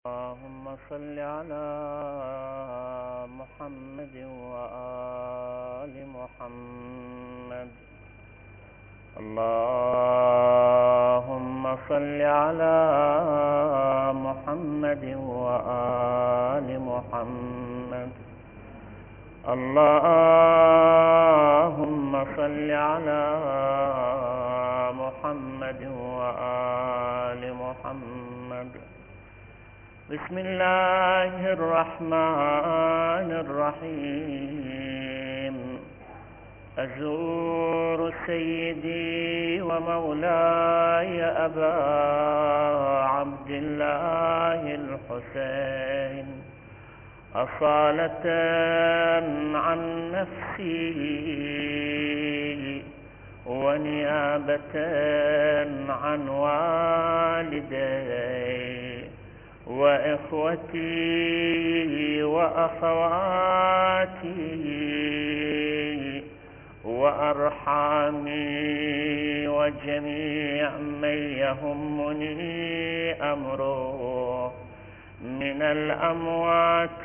اللهم صل على محمد وآل محمد. اللهم صل على محمد وآل محمد. اللهم صل على محمد وآل محمد. بسم الله الرحمن الرحيم. أزور سيدي ومولاي أبا عبد الله الحسين أصالة عن نفسي ونيابة عن والدي وإخوتي وأخواتي وأرحامي وجميع من يهمني أمره من الأموات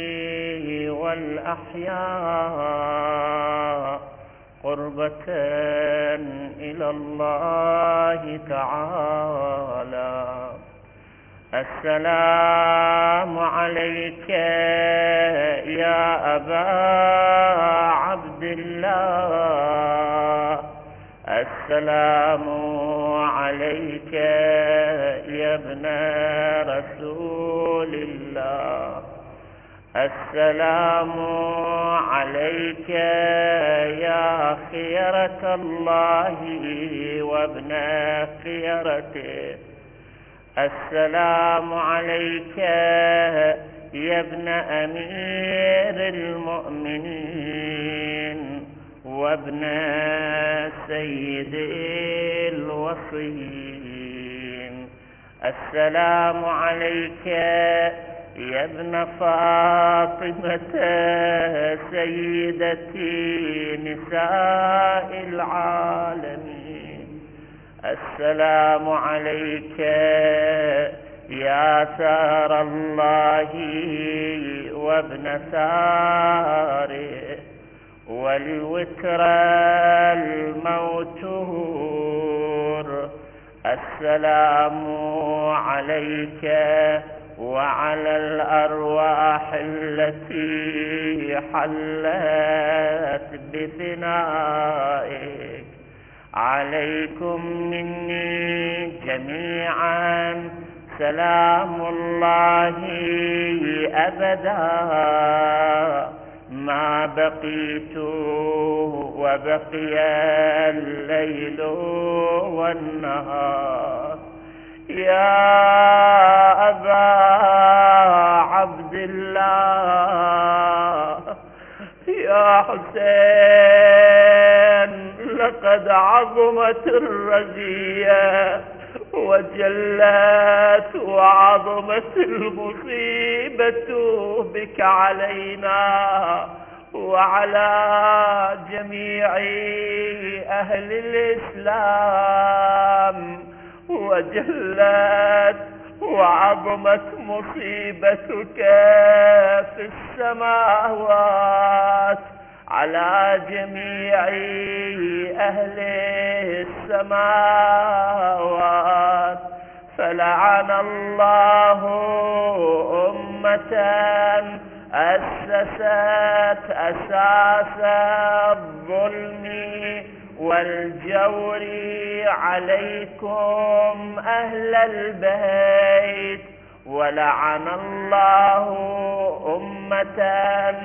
والأحياء قربة إلى الله تعالى. السلام عليك يا أبا عبد الله. السلام عليك يا ابن رسول الله. السلام عليك يا خيرة الله وابن خيرته. السلام عليك يا ابن أمير المؤمنين وابن سيد الوصيين. السلام عليك يا ابن فاطمة سيدتي نساء العالمين. السلام عليك يا ثار الله وابن ثاره والوتر الموتور. السلام عليك وعلى الأرواح التي حلت بفنائك. عليكم مني جميعا سلام الله أبدا ما بقيت وبقي الليل والنهار. يا أبا عبد الله يا حسين، لقد عظمت الرزية وجلت وعظمت المصيبة بك علينا وعلى جميع أهل الإسلام، وجلت وعظمت مصيبتك في السماوات على جميع أهل السماوات. فلعن الله أمة أسست أساس الظلم والجور عليكم أهل البيت، ولعن الله أمة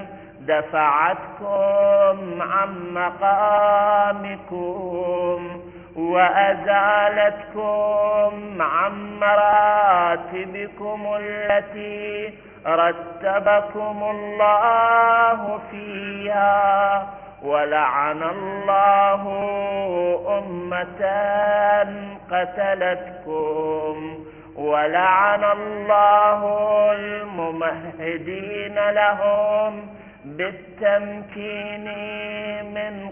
دفعتكم عن مقامكم وأزالتكم عن مراتبكم التي رتبكم الله فيها. ولعن الله أمة قتلتكم، ولعن الله الممهدين لهم بالتمكين من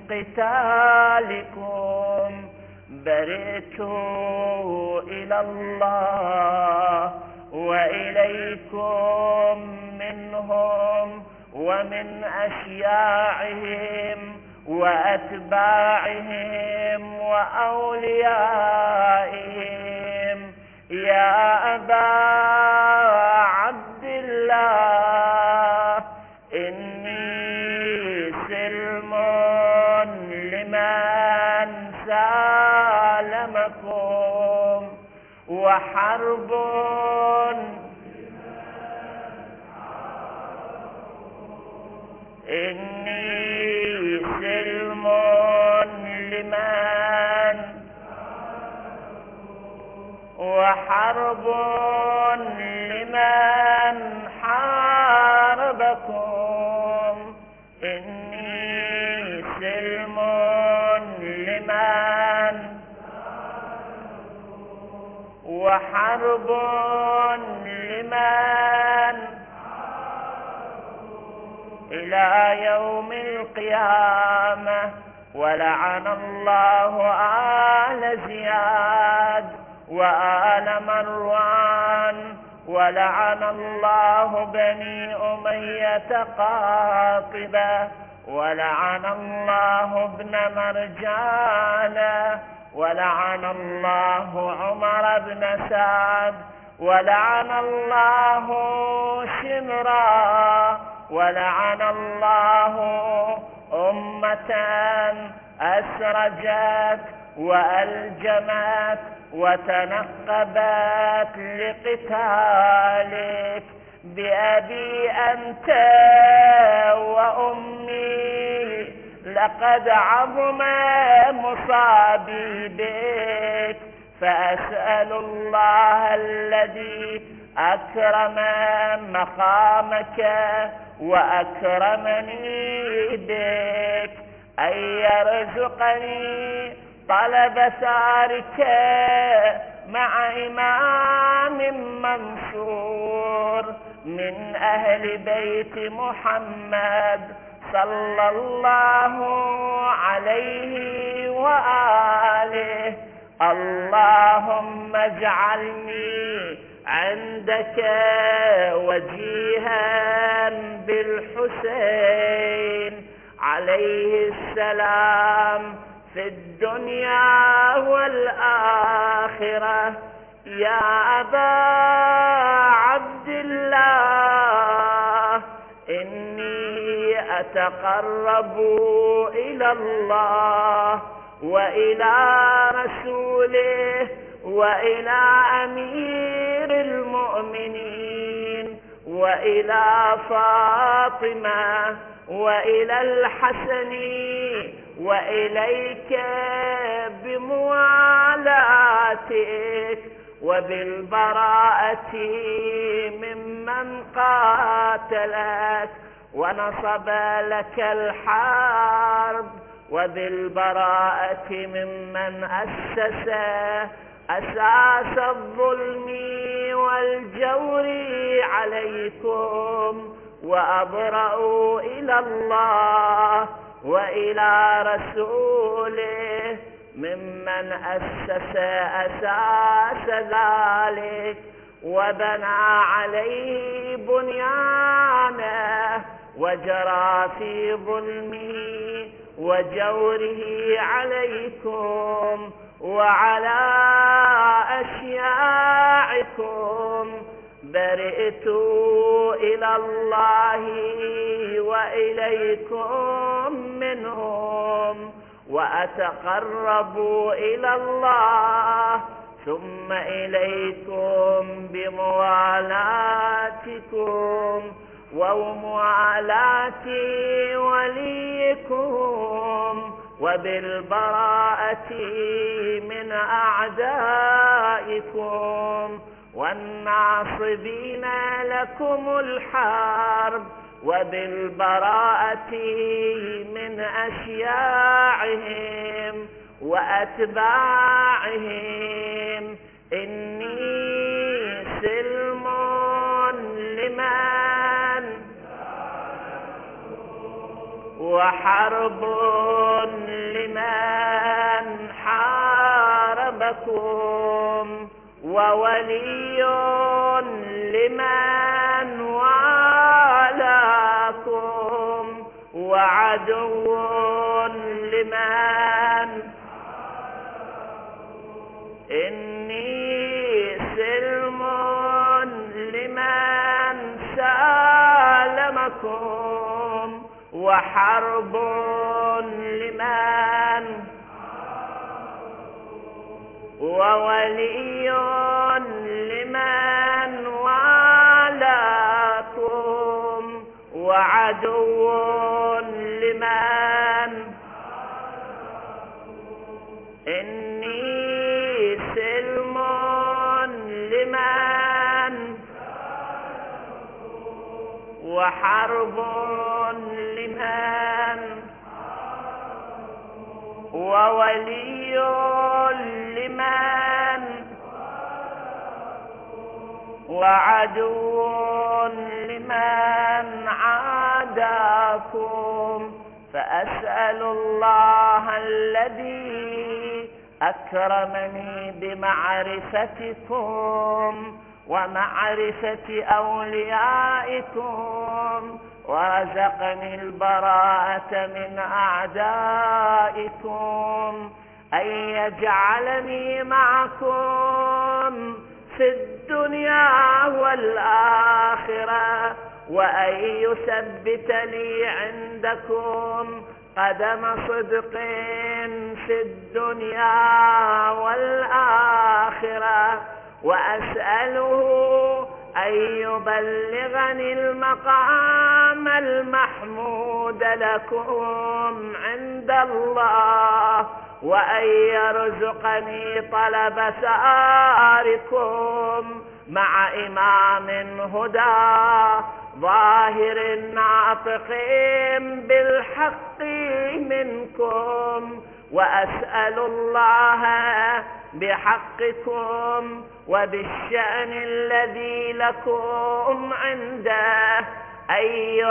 قتالكم. برئت إلى الله وإليكم منهم ومن أشياعهم وأتباعهم وأوليائهم يا أبا عبد الله إني سلم لمن سالمكم وحرب إني سلم لمن وحرب لمن حاربكم إني سلم لمن وحرب لمن إلى يوم القيامة. ولعن الله آل زياد وآل مروان ولعن الله بني أمية قاطبة ولعن الله ابن مرجانة ولعن الله عمر بن سعد ولعن الله شمرا ولعن الله أمة أسرجت وألجمت وتنقبت لقتالك بأبي أنت وأمي لقد عظم مصابي بك فأسأل الله الذي أكرم مقامك وأكرمني بك أن يرزقني طلب ثارك مع إمام منصور من أهل بيت محمد صلى الله عليه وآله. اللهم اجعلني عندك وجيها بالحسين عليه السلام في الدنيا والآخرة. يا أبا عبد الله إني أتقرب إلى الله وإلى رسوله وإلى أمير المؤمنين وإلى فاطمة وإلى الحسن وإليك بموالاتك وبالبراءة ممن قاتلك ونصب لك الحرب وبالبراءة ممن أسس أساس الظلم والجور عليكم. وأبرأ إلى الله وإلى رسوله ممن أسس أساس ذلك وبنى عليه بنيانه وجرى في ظلمه وجوره عليكم وعلى أشياعكم. برئت إلى الله وإليكم منهم وأتقرب إلى الله ثم إليكم بموالاتكم وموالاة وليكم وبالبراءة من أعدائكم والناصبين لكم الحرب وبالبراءة من أشياعهم وأتباعهم. إني سلم لمن وحرب لمن حاربكم وولي لمن والاكم وعدو لمن إني سلم لمن سالمكم وحرب لمن وولي لمن والاكم وعدو لمن إني سلم لمن وحرب لمن وولي لمن وعدو لمن عاداكم فأسأل الله الذي أكرمني بمعرفتكم ومعرفة أوليائكم ورزقني البراءة من أعدائكم أن يجعلني معكم في الدنيا والآخرة وأن يثبت لي عندكم قدم صدق في الدنيا والآخرة وأسأله أن يبلغني المقام المحمود لكم عند الله وأن يرزقني طلب ثاركم مع إمام هدى ظاهر ناطق بالحق منكم وأسأل الله بحقكم وبالشأن الذي لكم عنده أن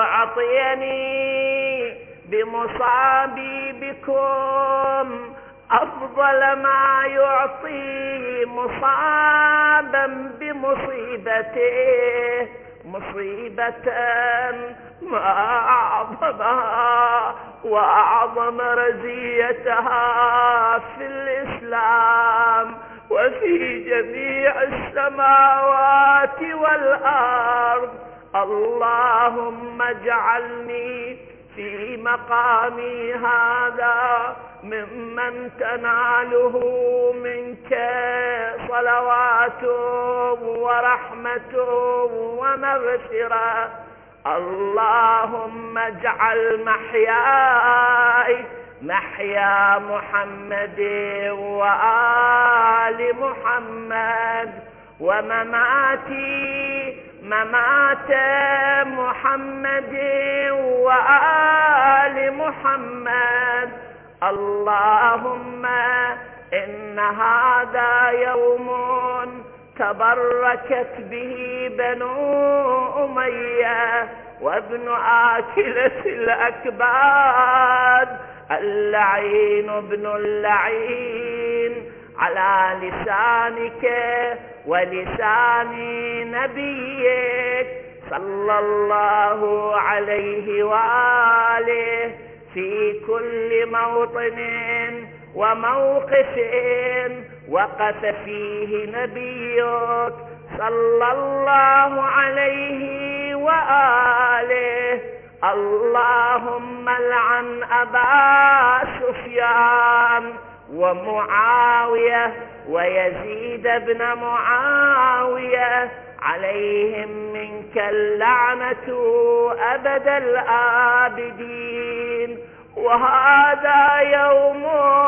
يعطيني بمصابي بكم أفضل ما يعطي مصابا بمصيبته مصيبة ما أعظمها وأعظم رزيتها في الإسلام وفي جميع السماوات والأرض. اللهم اجعلني في مقامي هذا ممن تناله منك صلوات ورحمة ومغفرة. اللهم اجعل محياي محيا محمد وآل محمد ومماتي ممات محمد وآل محمد. اللهم إن هذا يوم تبركت به بنو أمية وابن آكلة الأكباد اللعين ابن اللعين على لسانك ولسان نبيك صلى الله عليه وآله في كل موطن وموقف وقف فيه نبيك صلى الله عليه وآله. اللهم لعن أبا سفيان ومعاوية ويزيد بن معاوية عليهم منك اللعنة أبد الآبدين. وهذا يوم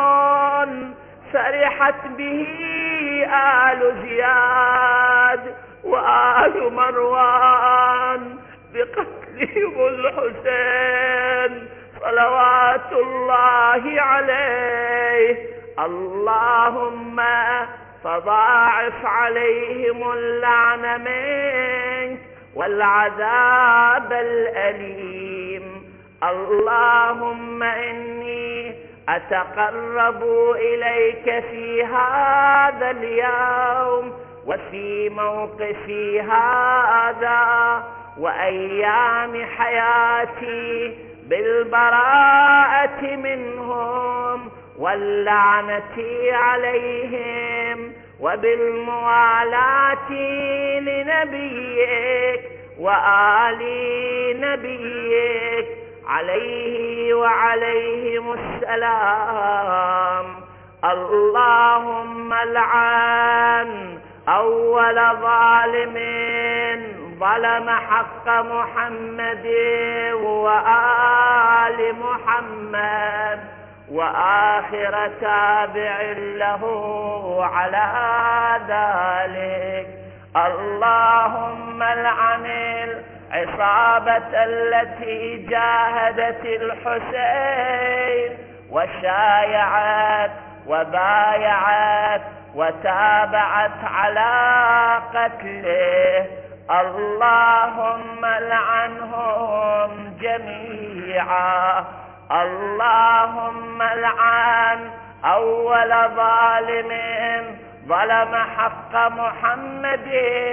فرحت به آل زياد وآل مروان بقتلهم الحسين صلوات الله عليه. اللهم فضاعف عليهم اللعن منك والعذاب الأليم. اللهم إني أتقرب إليك في هذا اليوم وفي موقفي هذا وأيام حياتي بالبراءة منهم واللعنة عليهم وبالموالاة لنبيك وآل نبيك عليه وعليهم السلام. اللهم لعن أول ظالم ظلم حق محمد وآل محمد وآخر تابع له على ذلك. اللهم لعن العصابة التي جاهدت الحسين وشايعت وبايعت وتابعت على قتله. اللهم لعنهم جميعا. اللهم لعن أول ظالم ظلم حق محمد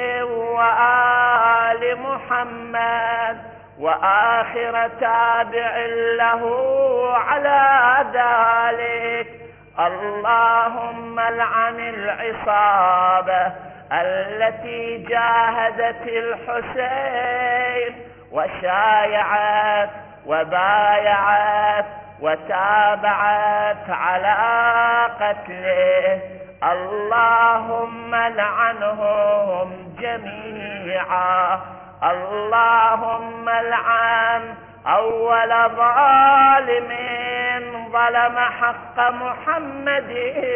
وآل محمد وآخر تابع له على ذلك. اللهم لعن العصابة التي جاهدت الحسين وشايعت وبايعت وتابعت على قتله. اللهم لعنهم جميعا. اللهم لعن أول ظالم ظلم حق محمد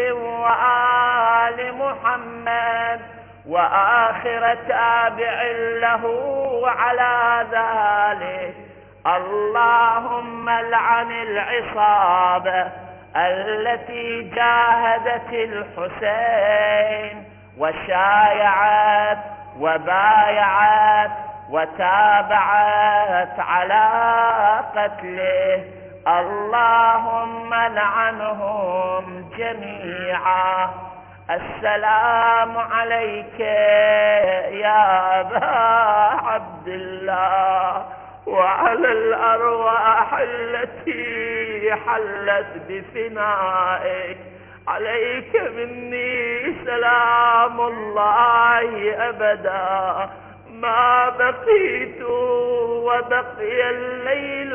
وآل محمد وآخر تابع له على ذلك. اللهم لعن العصابة التي جاهدت الحسين وشايعت وبايعت وتابعت على قتله. اللهم لعنهم جميعا. السلام عليك يا أبا عبد الله وعلى الأرواح التي حلت بفنائك. عليك مني سلام الله أبدا ما بقيت وبقي الليل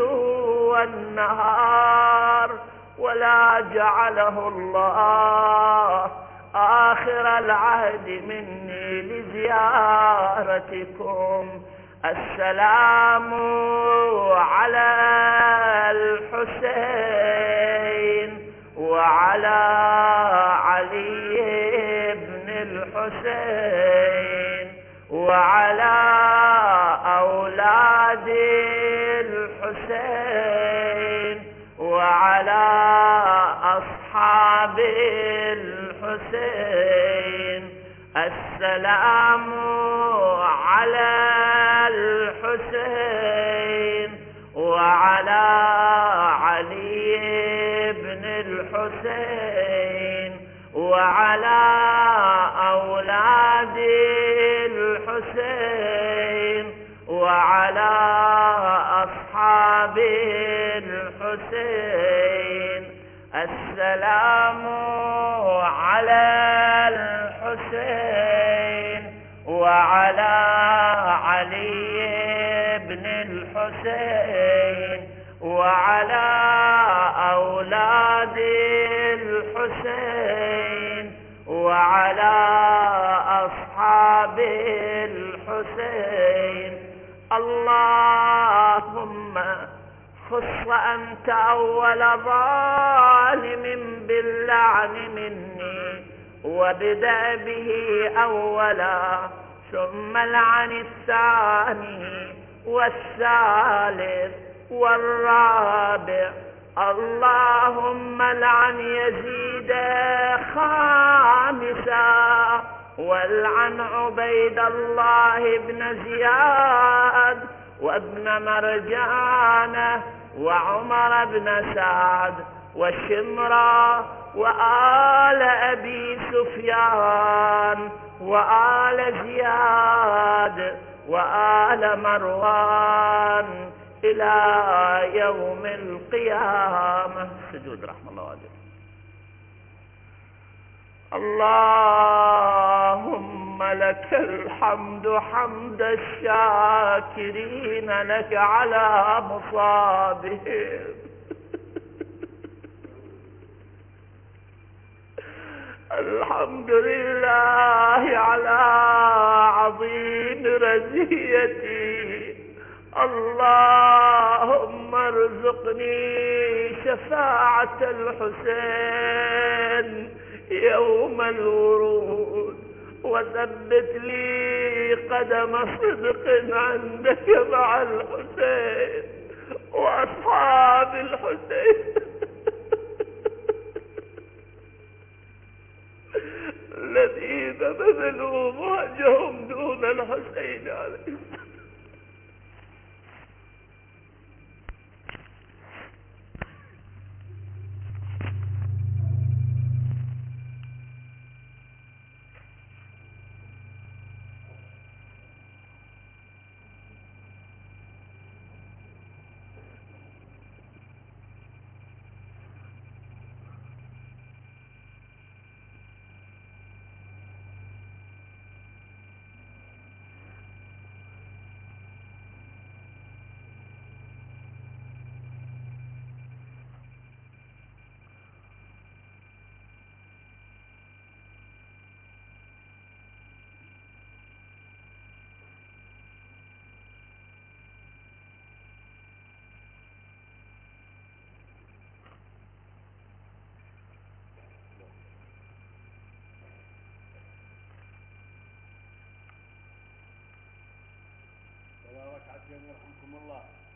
والنهار، ولا جعله الله آخر العهد مني لزيارتكم. السلام على الحسين وعلى علي بن الحسين وعلى أولاد الحسين وعلى أصحاب الحسين. السلام على الحسين وعلى علي بن الحسين وعلى أولاد الحسين وعلى أصحاب الحسين. السلام على الحسين وعلى علي بن الحسين وعلى أولاد الحسين وعلى أصحاب الحسين. اللهم خص أنت أول ظالم باللعن مني، وابدأ به أولا ثم لعن الثاني والثالث والرابع. اللهم لعن يزيد خامسا، والعن عبيد الله بن زياد وابن مرجانة وعمر بن سعد وشمرا وآل أبي سفيان وآل زياد وآل مروان إلى يوم القيامة. سجود رحمة الله عليه. اللهم لك الحمد حمد الشاكرين لك على مصابهم. الحمد لله على عظيم رزيتي. اللهم ارزقني شفاعة الحسين يوم الورود، وثبت لي قدم صدق عندك مع الحسين وأصحاب الحسين الذين بذلوا مهجهم دون الحسين عليه السلام. ركعتين يرحمكم الله.